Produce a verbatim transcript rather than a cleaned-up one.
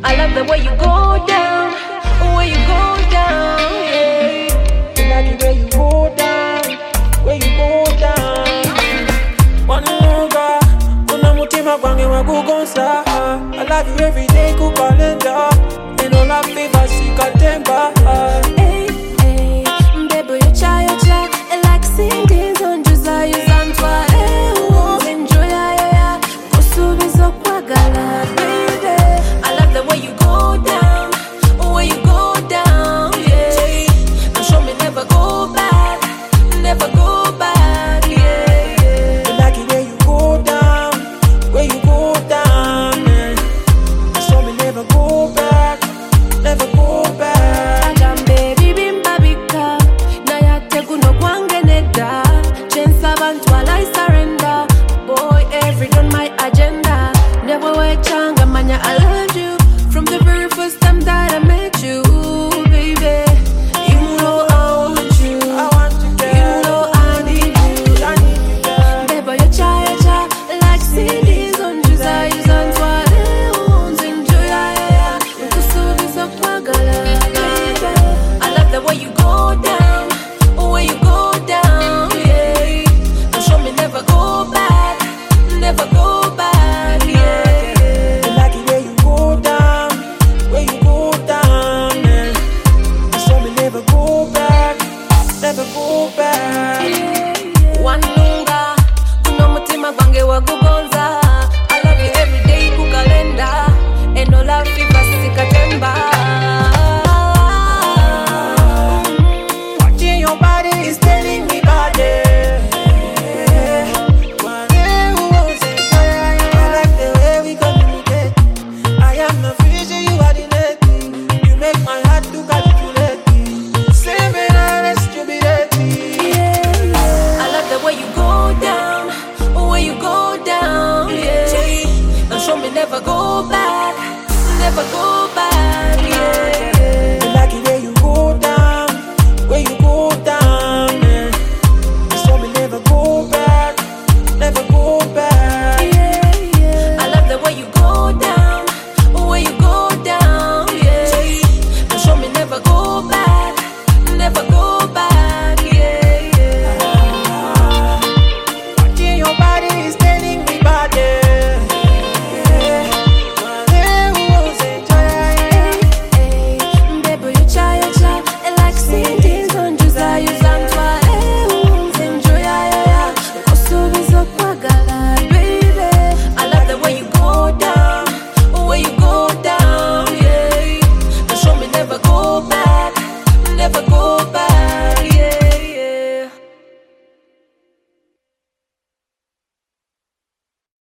I love the way you go down, way you go down, yeah. I like the way you go down, way you go down. Wanuga, una mutima kwange wakugonsa. I love you every day, kukalenda. And all I favor, sikatemba. Hey, hey, baby, you cha, you cha. I like singing on Juza, you zantwa. Hey, oh, enjoy ya, ya, ya. Kusubizo kwa gala, baby. I love the way you go down, way you go down, yeah. And show me never go back, never go back, yeah. I like the way you go down, way you go down, man. Show me never go back, never go back. Agambe bibimba bika, na yate kuno kwange neda. Chance abantu I surrender. Boy, every on my agenda. Never wait changa manya, I loved you from the very first time that I met you, baby. You know I want you, I want you, girl. you know I need you. I need you, girl. Baby, you cha ya cha, like C Ds on Juza, you zantwale, enjoy ya ya ya. Kusubiza kwa gala, baby. I love the way you go down, way you go down, yeah. And show me never go back, never go back, yeah. I like the way you go down, way you go down, man. Show me never go back, never go back. Wanunga, kuno mutima kwange wakugonza. I love you every day kukalenda. And all I feel sikatemba. Watching your body is telling me body. I like the way we communicate. I am the future, you are the lady. You make my heart to calculate. Say me now, let's jubilate. I love the way you go down, way you go down, yeah. And show me never go back, never go